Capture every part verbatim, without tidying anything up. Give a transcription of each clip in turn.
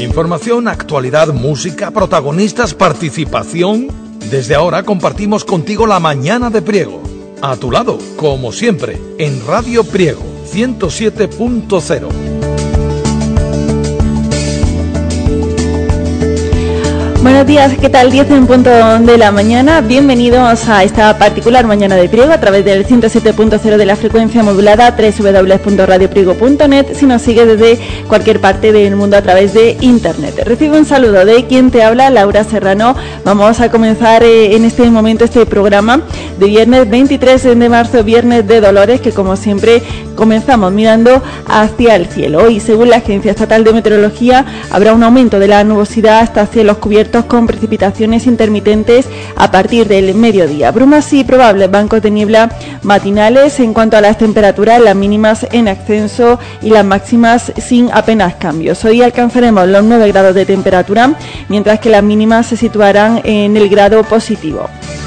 Información, actualidad, música, protagonistas, participación. Desde ahora compartimos contigo la mañana de Priego. A tu lado, como siempre, en Radio Priego, ciento siete punto cero. Buenos días, ¿qué tal? diez en punto de la mañana. Bienvenidos a esta particular mañana de Priego a través del ciento siete punto cero de la frecuencia modulada doble u doble u doble u punto radio priego punto net si nos sigue desde cualquier parte del mundo a través de internet. Recibe un saludo de quien te habla, Laura Serrano. Vamos a comenzar eh, en este momento este programa de viernes veintitrés de marzo, viernes de Dolores, que como siempre comenzamos mirando hacia el cielo. Hoy, según la Agencia Estatal de Meteorología, habrá un aumento de la nubosidad hasta cielos cubiertos con precipitaciones intermitentes a partir del mediodía. Brumas y probables bancos de niebla matinales. En cuanto a las temperaturas, las mínimas en ascenso y las máximas sin apenas cambios. Hoy alcanzaremos los nueve grados de temperatura, mientras que las mínimas se situarán en el grado positivo.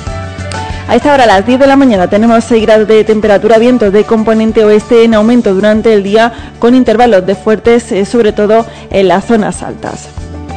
A esta hora, a las diez de la mañana, tenemos seis grados de temperatura, vientos de componente oeste en aumento durante el día, con intervalos de fuertes, eh, sobre todo en las zonas altas.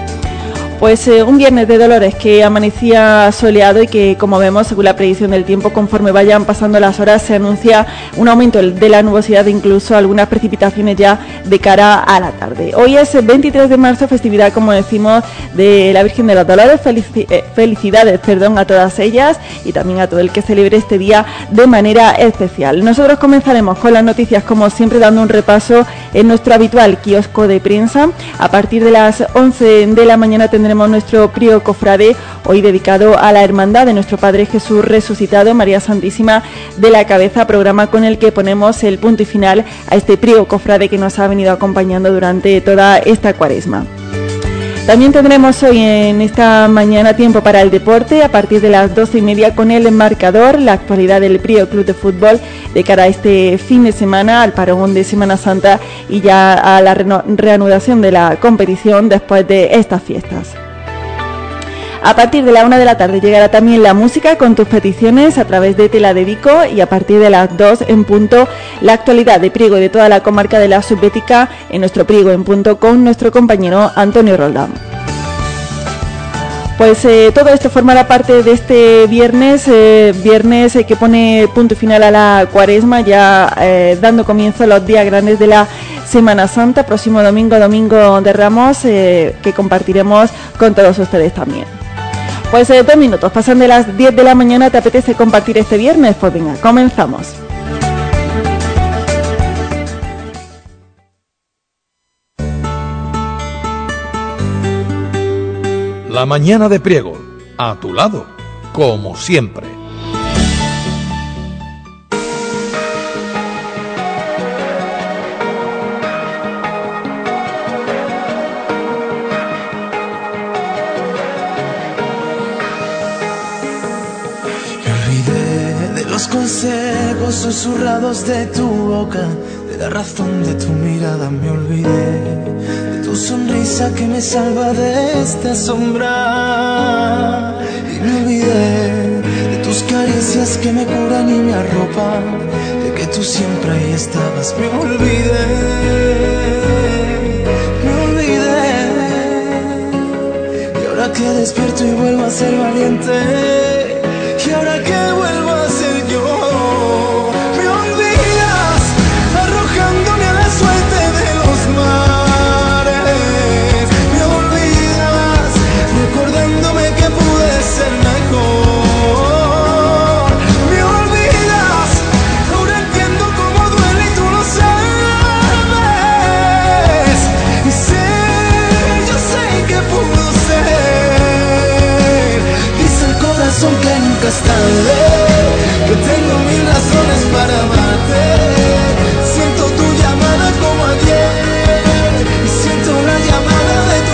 Pues eh, un viernes de Dolores que amanecía soleado y que, como vemos, según la predicción del tiempo, conforme vayan pasando las horas, se anuncia un aumento de la nubosidad e incluso algunas precipitaciones ya de cara a la tarde. Hoy es veintitrés de marzo, festividad, como decimos, de la Virgen de los Dolores. Felici- eh, felicidades perdón, a todas ellas y también a todo el que celebre este día de manera especial. Nosotros comenzaremos con las noticias, como siempre, dando un repaso en nuestro habitual kiosco de prensa. A partir de las once de la mañana tendremos Tenemos nuestro Priego Cofrade, hoy dedicado a la hermandad de nuestro Padre Jesús resucitado, María Santísima de la Cabeza, programa con el que ponemos el punto y final a este Priego Cofrade que nos ha venido acompañando durante toda esta cuaresma. También tendremos hoy en esta mañana tiempo para el deporte a partir de las doce y media con el marcador, la actualidad del Priego Club de Fútbol de cara a este fin de semana, al parón de Semana Santa y ya a la reno- reanudación de la competición después de estas fiestas. A partir de la una de la tarde llegará también la música con tus peticiones a través de Te la Dedico, y a partir de las dos en punto la actualidad de Priego y de toda la comarca de la Subbética en nuestro Priego en punto con nuestro compañero Antonio Roldán. Pues eh, todo esto formará parte de este viernes, eh, viernes eh, que pone punto final a la cuaresma, ya eh, dando comienzo a los días grandes de la Semana Santa, próximo domingo, domingo de Ramos, eh, que compartiremos con todos ustedes también. Pues eh, dos minutos, pasan de las diez de la mañana, ¿te apetece compartir este viernes? Pues venga, comenzamos. La mañana de Priego, a tu lado, como siempre. Consejos susurrados de tu boca, de la razón de tu mirada me olvidé, de tu sonrisa que me salva de esta sombra, y me olvidé de tus caricias que me curan y me arropan, de que tú siempre ahí estabas. Me olvidé, me olvidé, y ahora que despierto y vuelvo a ser valiente, y ahora que vuelvo a ser yo, me olvidas arrojándome a la suerte de los mares, me olvidas recordándome que pude ser mejor, me olvidas, ahora entiendo cómo duele y tú lo sabes, y sé, yo sé que pudo ser, dice el corazón que nunca es tarde, que tengo mil razones para amarte. Siento tu llamada como ayer y siento la llamada de tu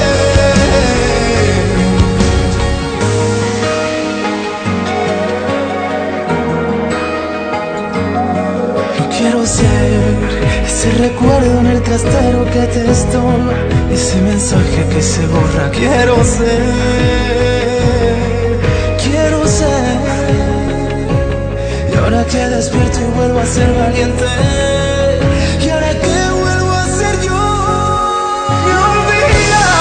piel. No quiero ser ese recuerdo en el trastero que te estorba, ese mensaje que se borra. Quiero ser, quiero ser, y ahora que despierto y vuelvo a ser valiente, y ahora que vuelvo a ser yo, me olvidas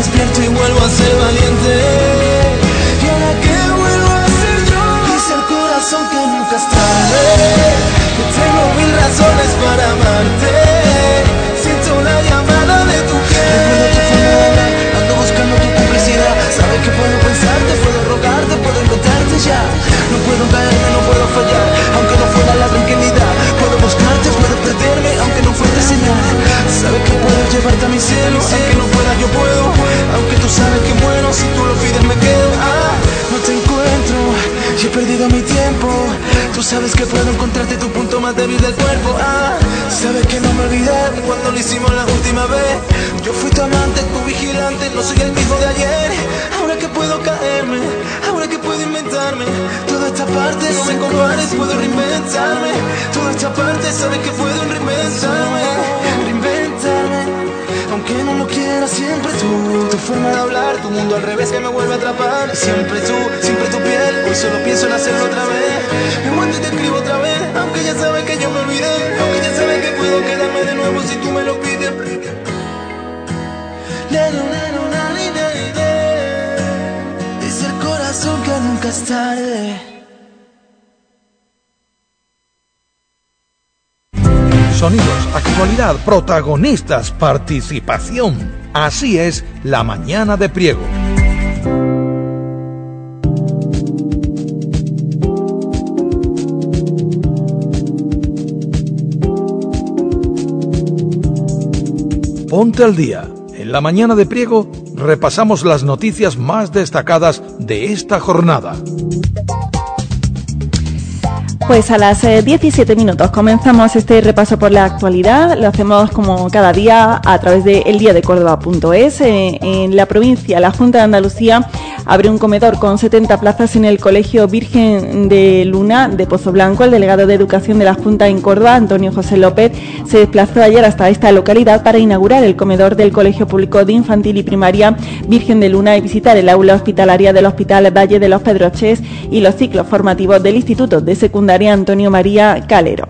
despierto y vuelvo a ser valiente. Y ahora que vuelvo a ser yo, dice el corazón que nunca es tarde, que tengo mil razones para amarte. Siento la llamada de tu piel. Recuerdo tu forma de hablar, ando buscando tu complicidad. Sabes que puedo pensarte, puedo rogarte, puedo inventarte ya. No puedo caerme, no puedo fallar, aunque no fuera la tranquilidad. Puedo buscarte, puedo perderme, aunque no fuerte señal. Sabes que puedo llevarte a mi cielo, aunque no fuera yo puedo. Aunque tú sabes que muero, si tú lo pides me quedo. Ah, no te encuentro, y he perdido mi tiempo. Tú sabes que puedo encontrarte tu punto más débil del cuerpo. Ah, sabes que no me olvidé cuando lo hicimos la última vez. Yo fui tu amante, tu vigilante, no soy el mismo de ayer. Ahora que puedo caerme, ahora que puedo inventarme. Toda esta parte no me compares, puedo reinventarme. Toda esta parte sabes que puedo reinventarme. Reinventarme, aunque no lo quiera, siempre tú. Tu forma de hablar, tu mundo al revés que me vuelve a atrapar. Siempre tú, siempre tu piel, hoy solo pienso en hacerlo otra vez. Me muero y te escribo otra vez, aunque ya sabes que yo me olvidé. Aunque ya sabes que puedo quedarme de nuevo si tú me lo pides. Dice el corazón que nunca es tarde. Sonidos, actualidad, protagonistas, participación. Así es la mañana de Priego. Ponte al día. En la mañana de Priego repasamos las noticias más destacadas de esta jornada. Pues a las eh, diecisiete minutos comenzamos este repaso por la actualidad. Lo hacemos como cada día a través de el día de Córdoba punto es. Eh, en la provincia, la Junta de Andalucía abre un comedor con setenta plazas en el Colegio Virgen de Luna de Pozo Blanco. El delegado de Educación de la Junta en Córdoba, Antonio José López, se desplazó ayer hasta esta localidad para inaugurar el comedor del Colegio Público de Infantil y Primaria Virgen de Luna y visitar el aula hospitalaria del Hospital Valle de los Pedroches y los ciclos formativos del Instituto de Secundaria Antonio María Calero.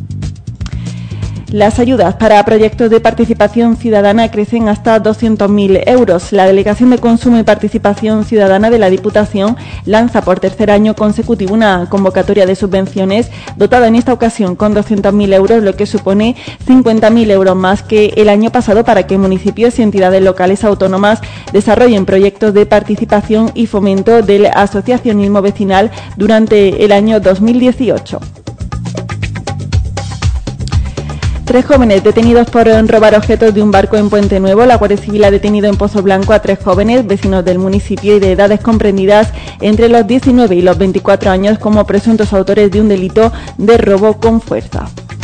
Las ayudas para proyectos de participación ciudadana crecen hasta doscientos mil euros. La Delegación de Consumo y Participación Ciudadana de la Diputación lanza por tercer año consecutivo una convocatoria de subvenciones dotada en esta ocasión con doscientos mil euros, lo que supone cincuenta mil euros más que el año pasado para que municipios y entidades locales autónomas desarrollen proyectos de participación y fomento del asociacionismo vecinal durante el año dos mil dieciocho. Tres jóvenes detenidos por robar objetos de un barco en Puente Nuevo. La Guardia Civil ha detenido en Pozo Blanco a tres jóvenes, vecinos del municipio y de edades comprendidas entre los diecinueve y los veinticuatro años como presuntos autores de un delito de robo con fuerza.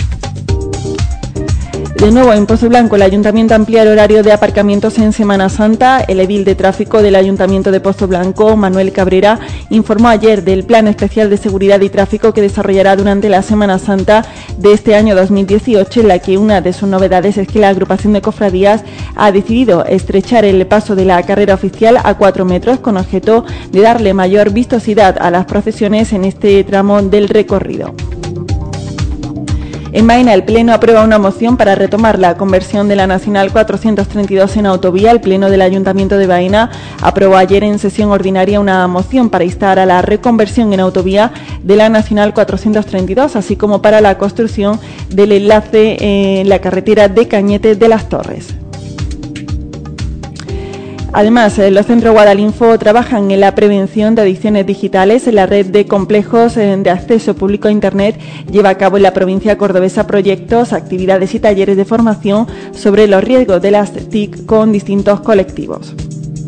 De nuevo, en Pozo Blanco, el Ayuntamiento amplía el horario de aparcamientos en Semana Santa. El edil de tráfico del Ayuntamiento de Pozo Blanco, Manuel Cabrera, informó ayer del Plan Especial de Seguridad y Tráfico que desarrollará durante la Semana Santa de este año dos mil dieciocho, en la que una de sus novedades es que la agrupación de cofradías ha decidido estrechar el paso de la carrera oficial a cuatro metros con objeto de darle mayor vistosidad a las procesiones en este tramo del recorrido. En Baena, el Pleno aprueba una moción para retomar la conversión de la Nacional cuatrocientos treinta y dos en autovía. El Pleno del Ayuntamiento de Baena aprobó ayer en sesión ordinaria una moción para instar a la reconversión en autovía de la Nacional cuatrocientos treinta y dos, así como para la construcción del enlace en la carretera de Cañete de las Torres. Además, los centros Guadalinfo trabajan en la prevención de adicciones digitales. La red de complejos de acceso público a Internet lleva a cabo en la provincia cordobesa proyectos, actividades y talleres de formación sobre los riesgos de las T I C con distintos colectivos.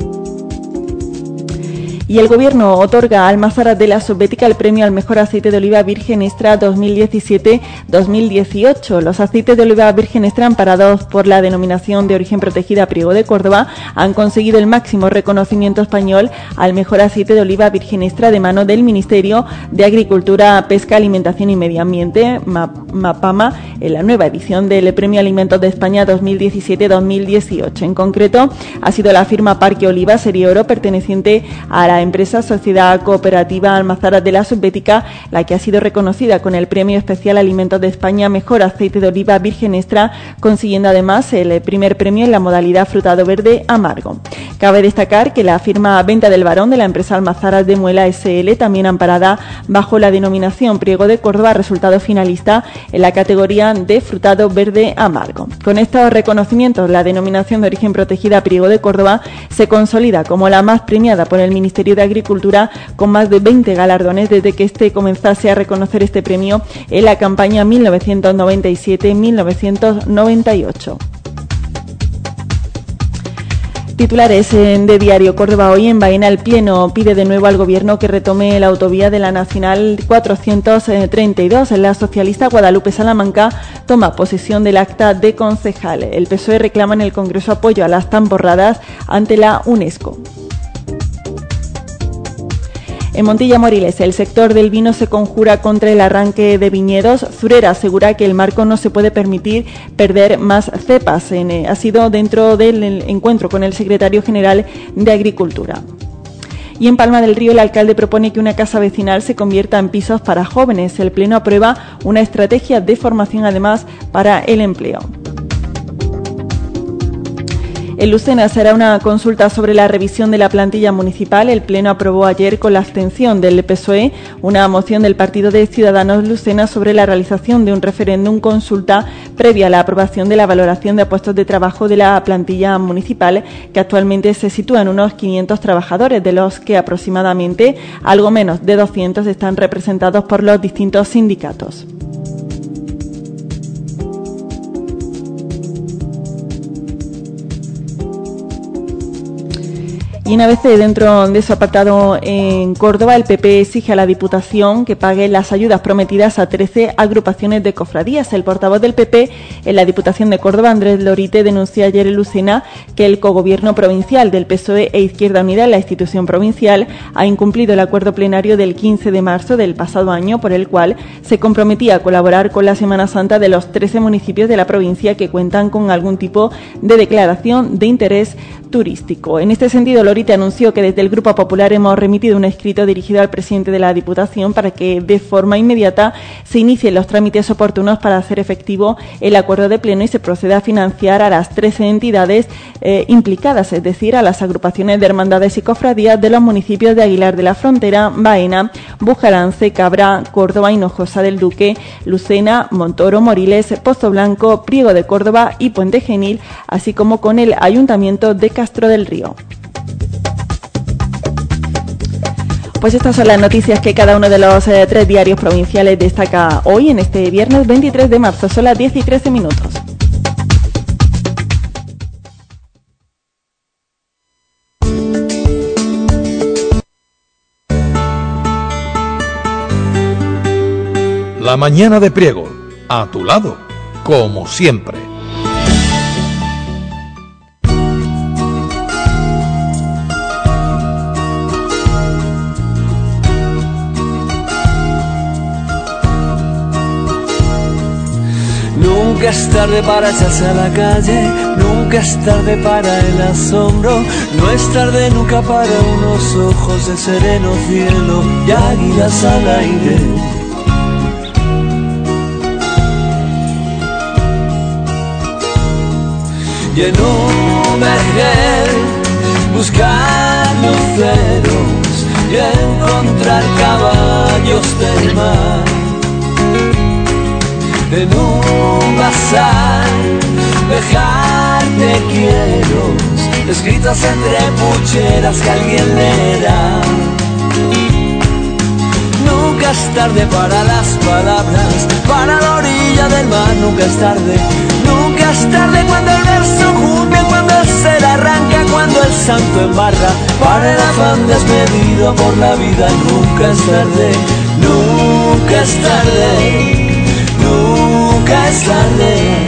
Y el Gobierno otorga a Almazaras de la Subbética el premio al mejor aceite de oliva virgen extra dos mil diecisiete dos mil dieciocho. Los aceites de oliva virgen extra amparados por la denominación de origen protegida Priego de Córdoba han conseguido el máximo reconocimiento español al mejor aceite de oliva virgen extra de mano del Ministerio de Agricultura, Pesca, Alimentación y Medio Ambiente, MAPAMA, en la nueva edición del Premio Alimentos de España dos mil diecisiete dos mil dieciocho. En concreto, ha sido la firma Parque Oliva Serie Oro, perteneciente a la la empresa Sociedad Cooperativa Almazaras de la Subbética, la que ha sido reconocida con el Premio Especial Alimentos de España Mejor Aceite de Oliva Virgen Extra, consiguiendo además el primer premio en la modalidad frutado verde amargo. Cabe destacar que la firma Venta del Barón de la empresa Almazaras de Muela S L, también amparada bajo la denominación Priego de Córdoba, ha resultado finalista en la categoría de frutado verde amargo. Con estos reconocimientos, la denominación de origen protegida Priego de Córdoba se consolida como la más premiada por el Ministerio de Agricultura, con más de veinte galardones desde que este comenzase a reconocer este premio en la campaña mil novecientos noventa y siete mil novecientos noventa y ocho. Titulares de Diario Córdoba hoy. En Baena, el Pleno pide de nuevo al Gobierno que retome la autovía de la Nacional cuatrocientos treinta y dos. La socialista Guadalupe Salamanca toma posesión del acta de concejal. El P S O E reclama en el Congreso apoyo a las tamborradas ante la UNESCO. En Montilla Moriles, el sector del vino se conjura contra el arranque de viñedos. Zurera asegura que el marco no se puede permitir perder más cepas. En, eh, ha sido dentro del encuentro con el secretario general de Agricultura. Y en Palma del Río, el alcalde propone que una casa vecinal se convierta en pisos para jóvenes. El Pleno aprueba una estrategia de formación, además, para el empleo. En Lucena será una consulta sobre la revisión de la plantilla municipal. El Pleno aprobó ayer, con la abstención del P S O E, una moción del Partido de Ciudadanos Lucena sobre la realización de un referéndum consulta previa a la aprobación de la valoración de puestos de trabajo de la plantilla municipal, que actualmente se sitúa en unos quinientos trabajadores, de los que aproximadamente algo menos de doscientos están representados por los distintos sindicatos. Y una vez dentro de su apartado en Córdoba, el P P exige a la Diputación que pague las ayudas prometidas a trece agrupaciones de cofradías. El portavoz del P P en la Diputación de Córdoba, Andrés Lorite, denunció ayer en Lucena que el cogobierno provincial del P S O E e Izquierda Unida en la institución provincial ha incumplido el acuerdo plenario del quince de marzo del pasado año, por el cual se comprometía a colaborar con la Semana Santa de los trece municipios de la provincia que cuentan con algún tipo de declaración de interés turístico. En este sentido, Lorite anunció que desde el Grupo Popular hemos remitido un escrito dirigido al presidente de la Diputación para que de forma inmediata se inicien los trámites oportunos para hacer efectivo el acuerdo de pleno y se proceda a financiar a las trece entidades eh, implicadas, es decir, a las agrupaciones de hermandades y cofradías de los municipios de Aguilar de la Frontera, Baena, Bujalance, Cabra, Córdoba, Hinojosa del Duque, Lucena, Montoro, Moriles, Pozo Blanco, Priego de Córdoba y Puente Genil, así como con el Ayuntamiento de Castro del Río. Pues estas son las noticias que cada uno de los eh, tres diarios provinciales destaca hoy, en este viernes veintitrés de marzo. Son las diez y trece minutos. La mañana de Priego, a tu lado, como siempre. Nunca es tarde para echarse a la calle, nunca es tarde para el asombro, no es tarde nunca para unos ojos de sereno cielo y águilas al aire. Y en un vergel buscar luceros y encontrar caballos del mar. En un bazar dejarte quiero escritas entre pucheras que alguien leerá. Nunca es tarde para las palabras, para la orilla del mar. Nunca es tarde, nunca es tarde cuando el verso cumple, cuando el ser arranca, cuando el santo embarra. Para el afán desmedido por la vida. Nunca es tarde, nunca es tarde. Nunca es tarde.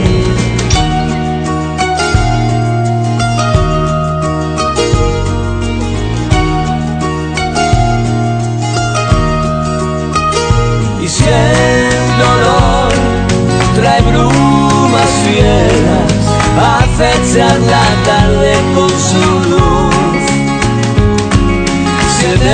Y si el dolor trae brumas fieras, acechan la tarde con su luz. Si en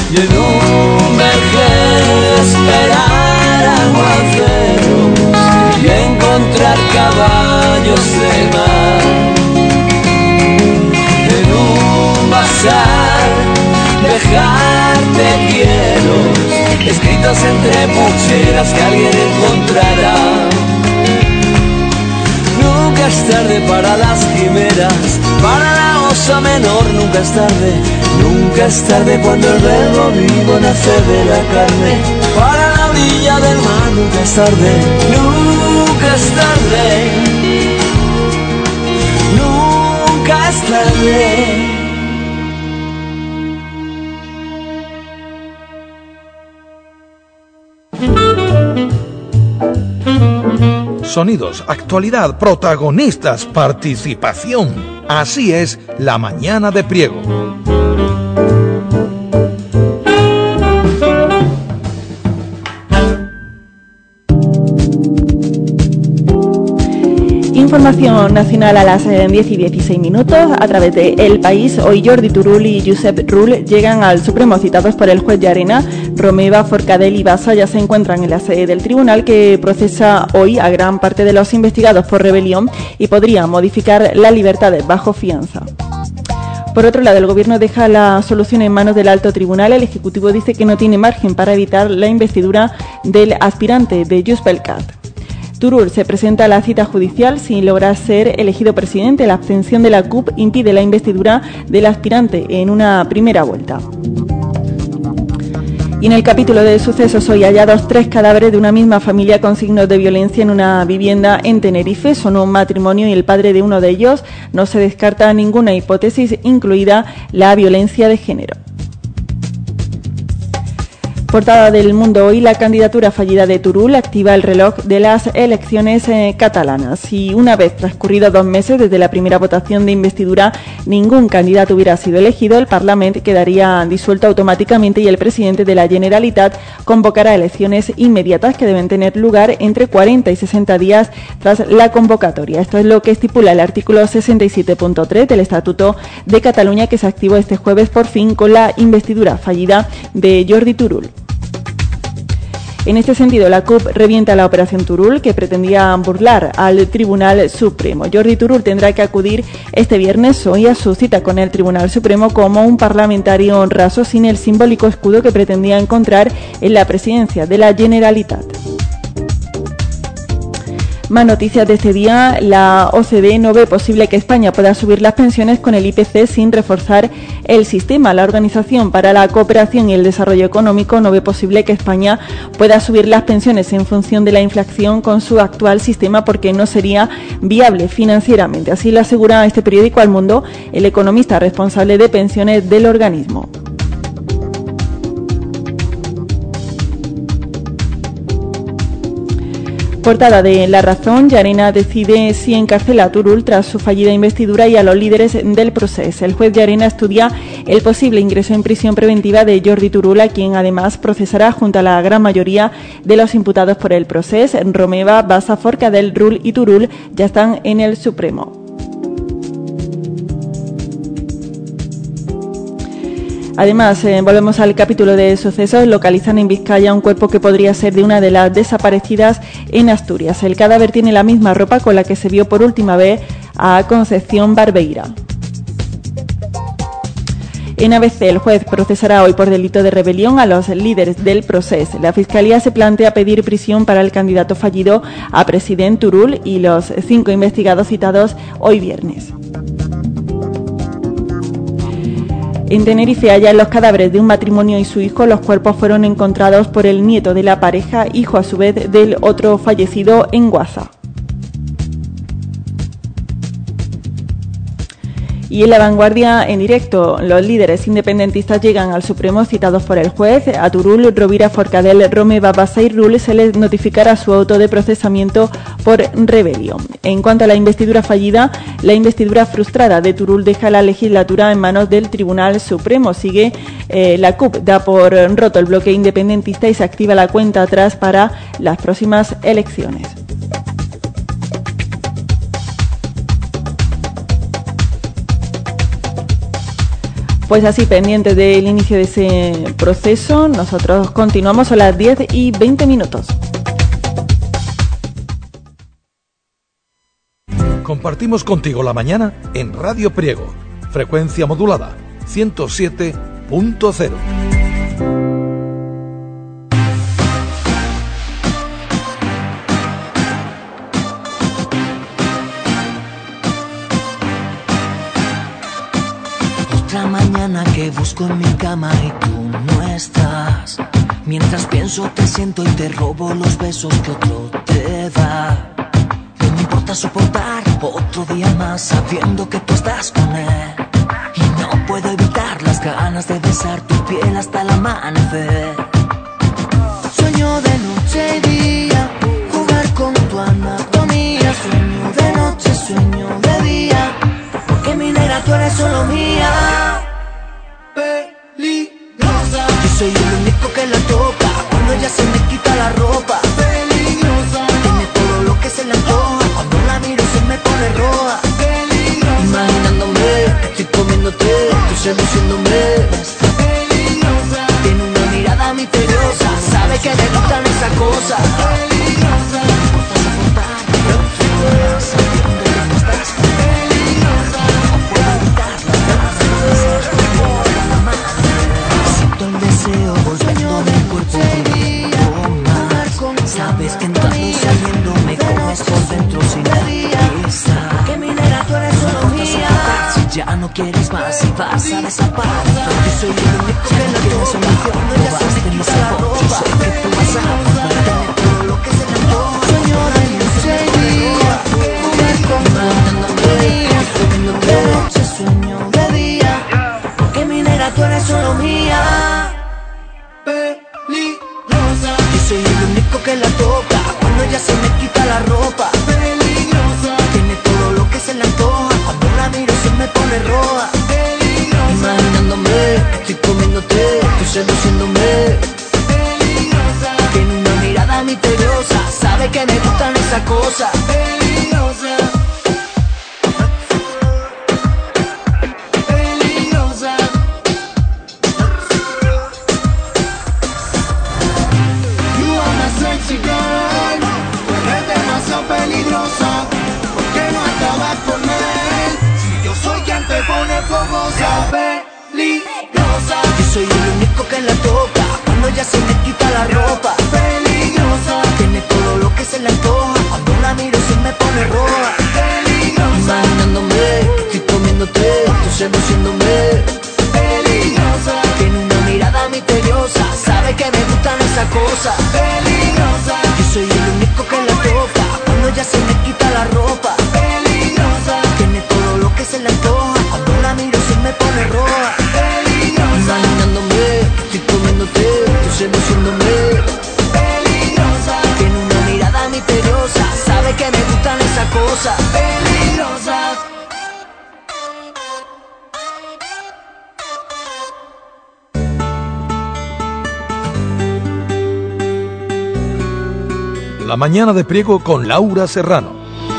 y en un vergel esperar aguaceros y encontrar caballos de mar. En un bazar dejarte quiero escritos entre pucheras que alguien encontrará. Nunca es tarde para las quimeras, para la osa menor nunca es tarde. Nunca es tarde cuando el verbo vivo nace de la carne. Para la orilla del mar nunca es tarde. Nunca es tarde. Nunca es tarde. Sonidos, actualidad, protagonistas, participación. Así es la mañana de Priego. Información nacional a las diez y dieciséis minutos a través de El País. Hoy Jordi Turull y Josep Rull llegan al Supremo citados por el juez Llarena. Romeva, Forcadell y Bassa ya se encuentran en la sede del tribunal que procesa hoy a gran parte de los investigados por rebelión y podría modificar las libertades bajo fianza. Por otro lado, el Gobierno deja la solución en manos del alto tribunal. El Ejecutivo dice que no tiene margen para evitar la investidura del aspirante de Junts pel Cat. Turull se presenta a la cita judicial sin lograr ser elegido presidente. La abstención de la C U P impide la investidura del aspirante en una primera vuelta. Y en el capítulo de sucesos hoy hallados tres cadáveres de una misma familia con signos de violencia en una vivienda en Tenerife. Son un matrimonio y el padre de uno de ellos. No se descarta ninguna hipótesis, incluida la violencia de género. Portada del Mundo hoy, la candidatura fallida de Turull activa el reloj de las elecciones eh, catalanas. Si una vez transcurridos dos meses desde la primera votación de investidura ningún candidato hubiera sido elegido, el Parlamento quedaría disuelto automáticamente y el presidente de la Generalitat convocará elecciones inmediatas que deben tener lugar entre cuarenta y sesenta días tras la convocatoria. Esto es lo que estipula el artículo sesenta y siete punto tres del Estatuto de Cataluña, que se activó este jueves por fin con la investidura fallida de Jordi Turull. En este sentido, la C U P revienta la operación Turull, que pretendía burlar al Tribunal Supremo. Jordi Turull tendrá que acudir este viernes hoy a su cita con el Tribunal Supremo como un parlamentario raso sin el simbólico escudo que pretendía encontrar en la presidencia de la Generalitat. Más noticias de este día. La O C D E no ve posible que España pueda subir las pensiones con el I P C sin reforzar el sistema. La Organización para la Cooperación y el Desarrollo Económico no ve posible que España pueda subir las pensiones en función de la inflación con su actual sistema porque no sería viable financieramente. Así lo asegura este periódico al Mundo el economista responsable de pensiones del organismo. Portada de La Razón, Llarena decide si encarcela a Turull tras su fallida investidura y a los líderes del proceso. El juez Llarena estudia el posible ingreso en prisión preventiva de Jordi Turull, a quien además procesará junto a la gran mayoría de los imputados por el proceso. Romeva, Bassa, Forcadell, Rull y Turull ya están en el Supremo. Además, eh, volvemos al capítulo de sucesos. Localizan en Vizcaya un cuerpo que podría ser de una de las desaparecidas en Asturias. El cadáver tiene la misma ropa con la que se vio por última vez a Concepción Barbeira. En A B C, el juez procesará hoy por delito de rebelión a los líderes del proceso. La Fiscalía se plantea pedir prisión para el candidato fallido a presidente Turull y los cinco investigados citados hoy viernes. En Tenerife hallan los cadáveres de un matrimonio y su hijo. Los cuerpos fueron encontrados por el nieto de la pareja, hijo a su vez del otro fallecido en Guasa. Y en La Vanguardia en directo, los líderes independentistas llegan al Supremo citados por el juez. A Turull, Rovira, Forcadell, Romeva, Bassa y Rull se les notificará su auto de procesamiento por rebelión. En cuanto a la investidura fallida, la investidura frustrada de Turull deja la legislatura en manos del Tribunal Supremo. Sigue eh, la C U P, da por roto el bloque independentista y se activa la cuenta atrás para las próximas elecciones. Pues así, pendientes del inicio de ese proceso, nosotros continuamos a las diez y veinte minutos. Compartimos contigo la mañana en Radio Priego, frecuencia modulada ciento siete punto cero. Otra mañana que busco en mi cama y tú no estás. Mientras pienso te siento y te robo los besos que otro te da. No me importa soportar otro día más sabiendo que tú estás con él. Y no puedo evitar las ganas de besar tu piel hasta el amanecer. Sueño de noche y día, jugar con tu anatomía. Sueño de noche, sueño de día, porque mi negra tú eres solo mía. Peligrosa, yo soy el único que la toca cuando ella se me quita la ropa. Peligrosa, tiene todo lo que se le antoja, cuando la miro se me pone roja. Peligrosa, imaginándome, estoy comiéndote, tú seduciéndome. Peligrosa, tiene una mirada misteriosa, sabe que me gustan esas cosas. Peligrosa, no importa soportar otro día sabiendo que no estás. Peligrosa, no puedo evitar las ganas de besar tu piel hasta la mano. Siento el deseo volviendo mi cuerpo con más. Sabes que entrando y saliendo me comes por dentro sin avisar. Que mi negra tú eres solo mía. Si ya no quieres más y vas a desaparecer, yo soy el único que la tiene solución. No vas de mi sabor, yo sé que tú vas a tener todo lo que se le antoja. Sueño de noche y día, jugar con tu anatomía. Sueño de noche, sueño de día, porque mi negra tú eres solo mía. Peligrosa, yo soy el único que la toca cuando ella se me quita la ropa. Peligrosa, tiene todo lo que se le antoja, cuando la miro se me pone roja. Peligrosa, imaginándome, estoy comiéndote, tú seduciéndome. Peligrosa, tiene una mirada misteriosa, sabe que me gustan esas cosas. Peligrosa, peligrosa. You are my sexy girl, tú eres demasiado peligrosa. ¿Por qué no acabas con él? Si yo soy quien te pone fogosa. Peligrosa, yo soy el único que la toca cuando ella se me quita la ropa. Peligrosa, tiene todo lo que se le antoja, cuando la miro se me pone roja. Peligrosa, imaginándome, estoy comiéndote, tú seduciéndome. Peligrosa, tiene una mirada misteriosa, sabe que me gustan esas cosas. Peligrosa, yo soy el único que la toca cuando ella se me quita la ropa. Peligrosa, tiene todo lo que se le antoja, cuando la miro se me pone roja. Peligrosa, imaginándome, estoy comiéndote, tú seduciéndome. Peligrosa, tiene una mirada misteriosa, sabe que me gustan esas cosas. Peligrosa. La mañana de Priego con Laura Serrano.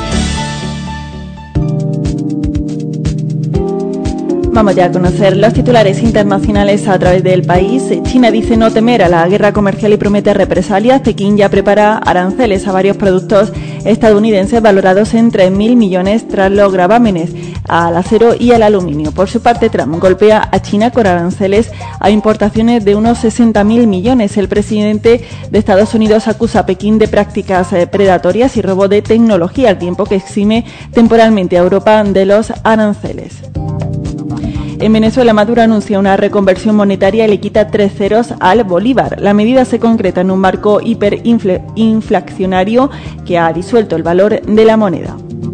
Vamos ya a conocer los titulares internacionales a través del país. China dice no temer a la guerra comercial y promete represalias. Pekín ya prepara aranceles a varios productos estadounidenses valorados en tres mil millones tras los gravámenes al acero y al aluminio. Por su parte, Trump golpea a China con aranceles a importaciones de unos sesenta mil millones. El presidente de Estados Unidos acusa a Pekín de prácticas predatorias y robo de tecnología, al tiempo que exime temporalmente a Europa de los aranceles. En Venezuela, Maduro anuncia una reconversión monetaria y le quita tres ceros al bolívar. La medida se concreta en un marco hiperinflacionario que ha disuelto el valor de la moneda.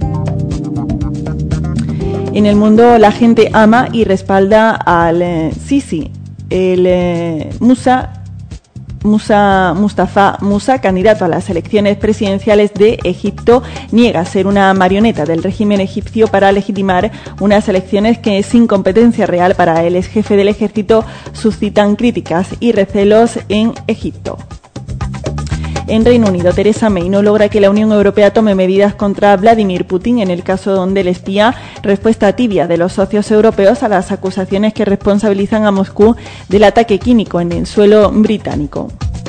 En el mundo, la gente ama y respalda al eh, Sisi. El eh, Musa Musa, Mustafa Musa, candidato a las elecciones presidenciales de Egipto, niega ser una marioneta del régimen egipcio para legitimar unas elecciones que, sin competencia real para el ex jefe del ejército, suscitan críticas y recelos en Egipto. en Reino Unido. Theresa May no logra que la Unión Europea tome medidas contra Vladimir Putin en el caso donde el espía. Respuesta tibia de los socios europeos a las acusaciones que responsabilizan a Moscú del ataque químico en el suelo británico.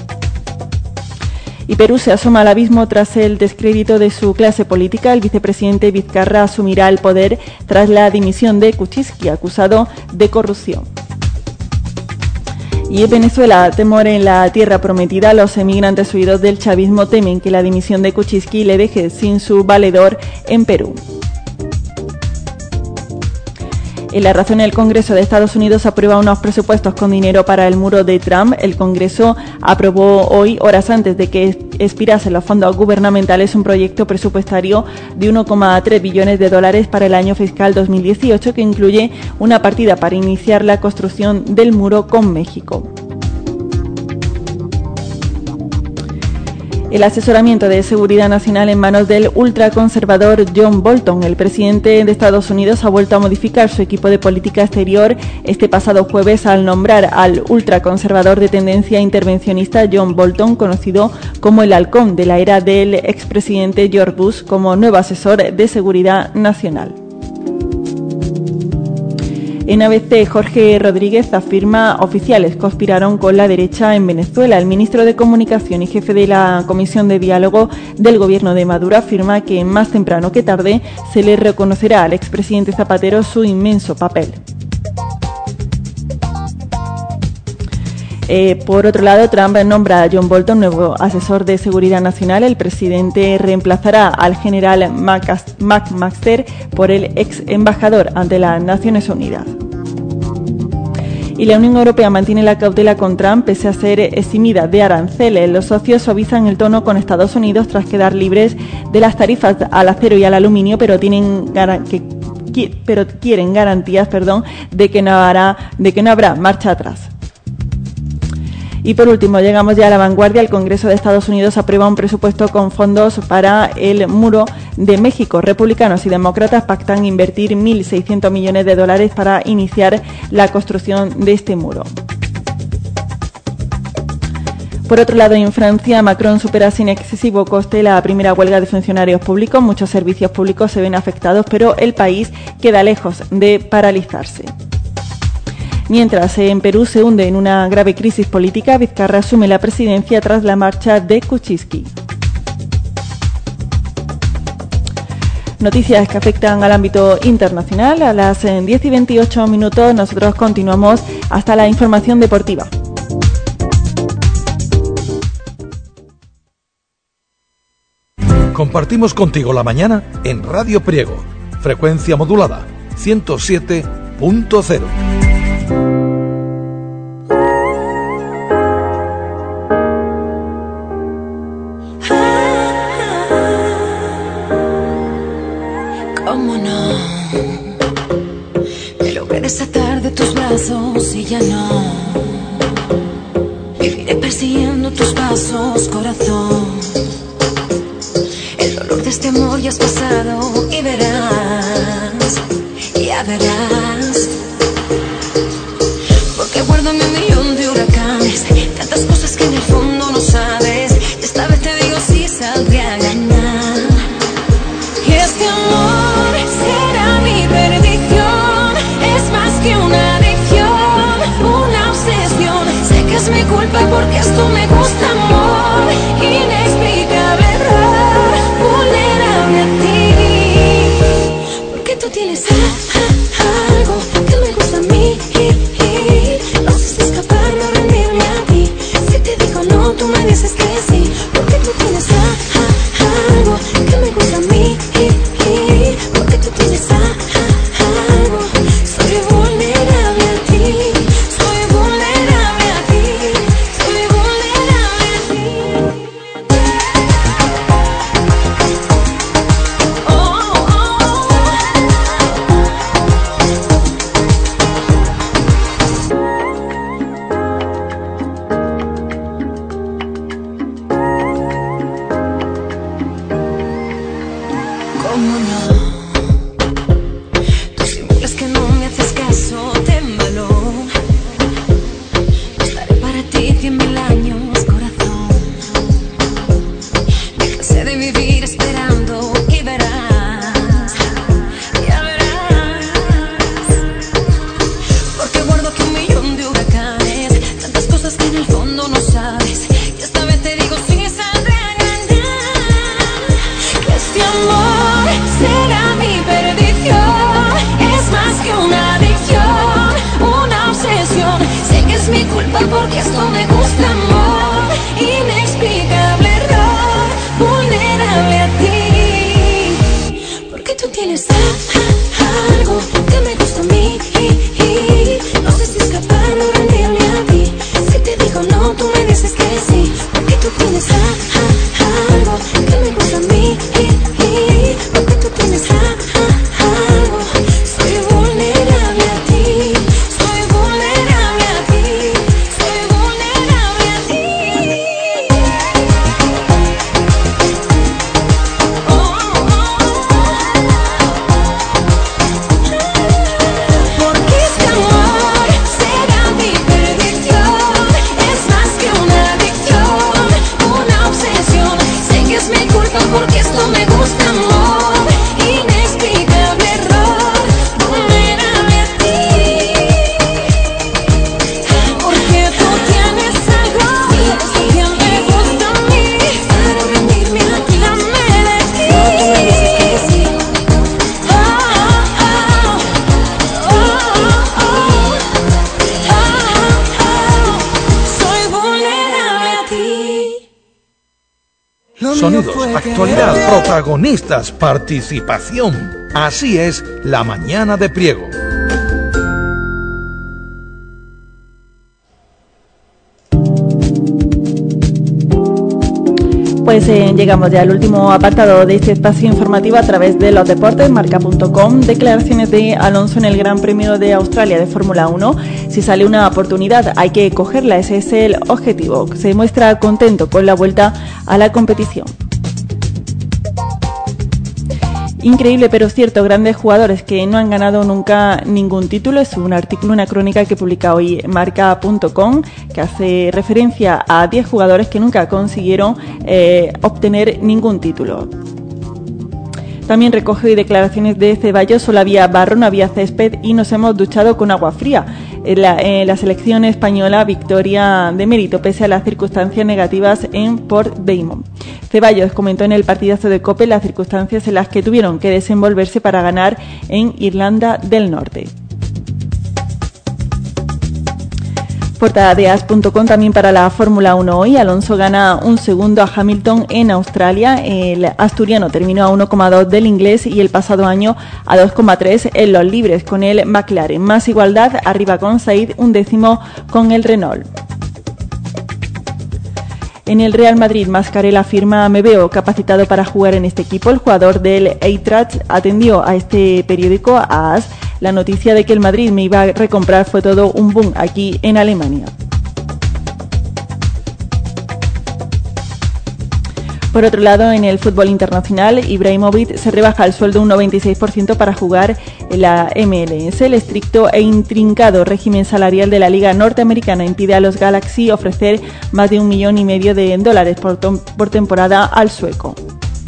Y Perú se asoma al abismo tras el descrédito de su clase política. El vicepresidente Vizcarra asumirá el poder tras la dimisión de Kuczynski, acusado de corrupción. Y en Venezuela, temor en la tierra prometida. Los emigrantes huidos del chavismo temen que la dimisión de Kuczynski le deje sin su valedor en Perú. En La Razón, el Congreso de Estados Unidos aprueba unos presupuestos con dinero para el muro de Trump. El Congreso aprobó hoy, horas antes de que expirasen los fondos gubernamentales, un proyecto presupuestario de uno coma tres billones de dólares para el año fiscal dos mil dieciocho, que incluye una partida para iniciar la construcción del muro con México. El asesoramiento de seguridad nacional en manos del ultraconservador John Bolton. El presidente de Estados Unidos ha vuelto a modificar su equipo de política exterior este pasado jueves al nombrar al ultraconservador de tendencia intervencionista John Bolton, conocido como el halcón de la era del expresidente George Bush, como nuevo asesor de seguridad nacional. En A B C, Jorge Rodríguez afirma: oficiales conspiraron con la derecha en Venezuela. El ministro de Comunicación y jefe de la Comisión de Diálogo del Gobierno de Maduro afirma que más temprano que tarde se le reconocerá al expresidente Zapatero su inmenso papel. Eh, por otro lado, Trump nombra a John Bolton nuevo asesor de seguridad nacional. El presidente reemplazará al general McMaster por el ex embajador ante las Naciones Unidas. Y la Unión Europea mantiene la cautela con Trump pese a ser eximida de aranceles. Los socios suavizan el tono con Estados Unidos tras quedar libres de las tarifas al acero y al aluminio, pero tienen que, pero quieren garantías, perdón, de que no habrá, de que no habrá marcha atrás. Y por último, llegamos ya a La Vanguardia. El Congreso de Estados Unidos aprueba un presupuesto con fondos para el muro de México. Republicanos y demócratas pactan invertir mil seiscientos millones de dólares para iniciar la construcción de este muro. Por otro lado, en Francia, Macron supera sin excesivo coste la primera huelga de funcionarios públicos. Muchos servicios públicos se ven afectados, pero el país queda lejos de paralizarse. Mientras en Perú se hunde en una grave crisis política, Vizcarra asume la presidencia tras la marcha de Kuczynski. Noticias que afectan al ámbito internacional. A las diez y veintiocho minutos nosotros continuamos hasta la información deportiva. Compartimos contigo la mañana en Radio Priego, frecuencia modulada ciento siete punto cero. ¿Cómo no? Me logré desatar de tus brazos y ya no viviré persiguiendo tus pasos, corazón. El dolor de este amor ya has pasado y verás, ya verás. Porque guardo mi millón de huracanes, tantas cosas que en el fondo no sabes. Y esta vez te digo si saldré a ganar. Y este amor será mi perdición. Es más que una adicción, una obsesión. Sé que es mi culpa porque esto me gusta, amor. Inexplicable error, vulnerable a ti. Porque tú tienes a, a, algo que me gusta a mí. No sé si escapar, no rendirme a ti. Si te digo no, tú me dices que sí. Porque tú tienes a, a, algo que me gusta a mí. Porque tú tienes a, a, algo. Soy vulnerable a ti. Soy vulnerable a ti. Soy vulnerable. es mi culpa porque esto me gusta, amor. Inexplicable error, vulnerable a ti. Porque tú tienes a, a, algo que me gusta a mí. No sé si escapar o rendirme a ti. Si te digo no, tú me dices que sí. Porque tú tienes a, a, algo que me gusta a mí. Porque tú tienes a, a, algo. Soy vulnerable a ti. Soy vulnerable a ti. Soy vulnerable a ti. Oh, oh, oh. Porque este amor será mi perdición. Es más que una adicción, una obsesión. Sé que es mi culpa porque esto me gusta, amor. Inexplicable error, vulnerable a ti. Porque tú tienes algo que me gusta a mí. Para rendirme a ti, dame de ti. No, tú me dices que sí. Oh, oh, oh, oh, oh, oh. Soy vulnerable a ti. Lo mío Sonidos, fue actualidad, querer. protagonistas, participación. Así es La Mañana de Priego. Pues eh, llegamos ya al último apartado de este espacio informativo a través de los deportes, marca punto com. Declaraciones de Alonso en el Gran Premio de Australia de Fórmula uno. Si sale una oportunidad hay que cogerla, ese es el objetivo. Se muestra contento con la vuelta a la competición. Increíble pero cierto, grandes jugadores que no han ganado nunca ningún título. Es un artículo, una crónica que publica hoy marca punto com, que hace referencia a diez jugadores que nunca consiguieron eh, obtener ningún título. También recoge hoy declaraciones de Ceballos: solo había barro, no había césped y nos hemos duchado con agua fría. En la, en la selección española, victoria de mérito pese a las circunstancias negativas en Port Baymont. Ceballos comentó en el partidazo de COPE las circunstancias en las que tuvieron que desenvolverse para ganar en Irlanda del Norte. Portada de as punto com también para la Fórmula uno hoy. Alonso gana un segundo a Hamilton en Australia. El asturiano terminó a uno coma dos del inglés y el pasado año a dos coma tres en los libres con el McLaren. Más igualdad, arriba con Said, un décimo con el Renault. En el Real Madrid, Mascarell afirma: me veo capacitado para jugar en este equipo. El jugador del Eintracht atendió a este periódico, a AS, la noticia de que el Madrid me iba a recomprar. Fue todo un boom aquí en Alemania. Por otro lado, en el fútbol internacional, Ibrahimovic se rebaja el sueldo un noventa y seis por ciento para jugar en la M L S. El estricto e intrincado régimen salarial de la Liga Norteamericana impide a los Galaxy ofrecer más de un millón y medio de dólares por, por temporada al sueco.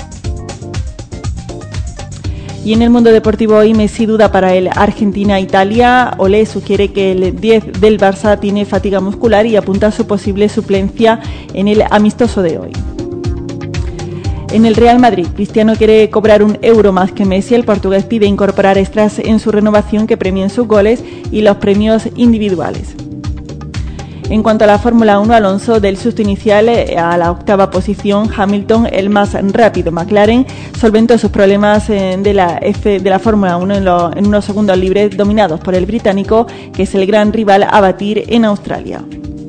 Y en el mundo deportivo hoy, Messi duda para el Argentina-Italia. Olé sugiere que el diez del Barça tiene fatiga muscular y apunta a su posible suplencia en el amistoso de hoy. En el Real Madrid, Cristiano quiere cobrar un euro más que Messi. El portugués pide incorporar extras en su renovación que premien sus goles y los premios individuales. En cuanto a la Fórmula uno, Alonso del susto inicial a la octava posición, Hamilton el más rápido. McLaren solventó sus problemas de la, F, de la Fórmula uno en, lo, en unos segundos libres dominados por el británico, que es el gran rival a batir en Australia.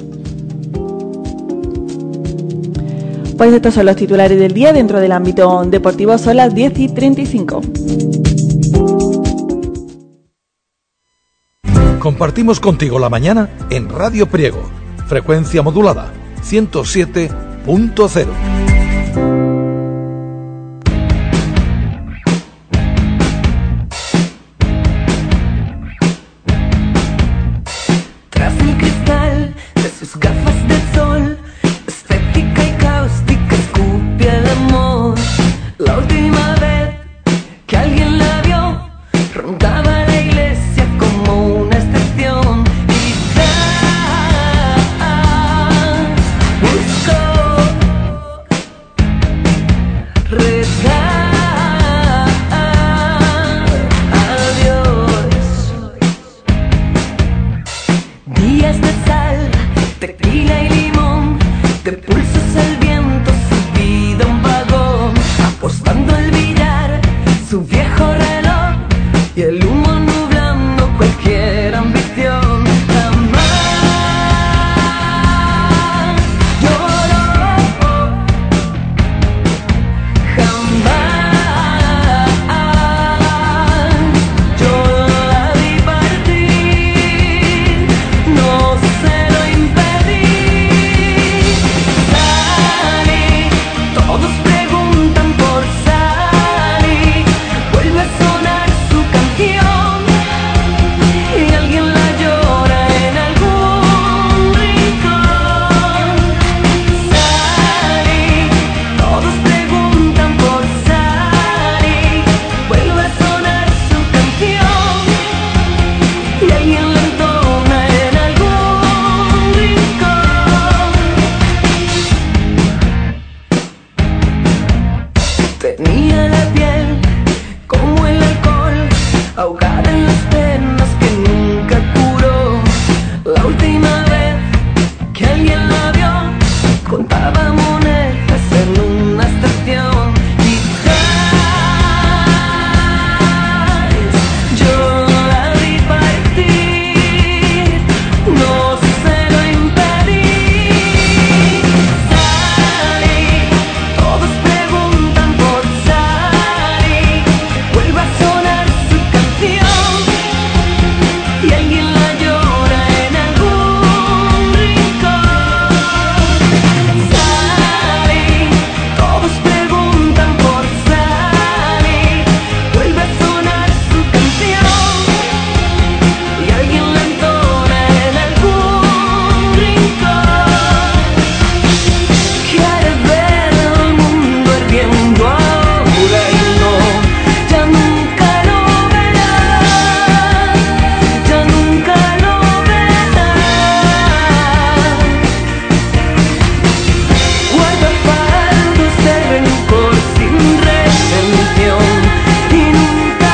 Pues estos son los titulares del día. Dentro del ámbito deportivo son las diez y treinta y cinco. Compartimos contigo la mañana en Radio Priego, frecuencia modulada ciento siete punto cero. Tras el cristal de sus gafas de sol, estética y cáustica, escupe el amor. La última vez que alguien la vio, rondaba la iglesia como una estación. Quizás buscó rezar a Dios. Días de sal tequila y limón, de pulsos el viento, subida un vagón, apostando el billar, su viejo reloj y el humo nublando cualquier ambición. Jamás lloró, jamás yo la vi partir, no se lo impedí. Sally, todos preguntan por Sally, vuelve a sonar su canción y alguien la llora en algún rincón. Sally, todos preguntan por Sally, vuelve a sonar su canción y alguien la entona en algún rincón. Tenía la piel como el alcohol, ahogada en las penas que nunca curó. La última vez que alguien la vio, contaba monedas en una estación. Quizás yo la vi partir, no se lo impedí. Sally, todos preguntan por Sally, vuelve a sonar su canción y alguien la llora en algún rincón. Sally, todos preguntan por Sally, vuelve a sonar su canción y alguien la entona en algún rincón. Quieres ver el mundo hirviendo ahora y no, ya nunca lo verás, ya nunca lo verás. Guarda fardos de rencor sin redención y nunca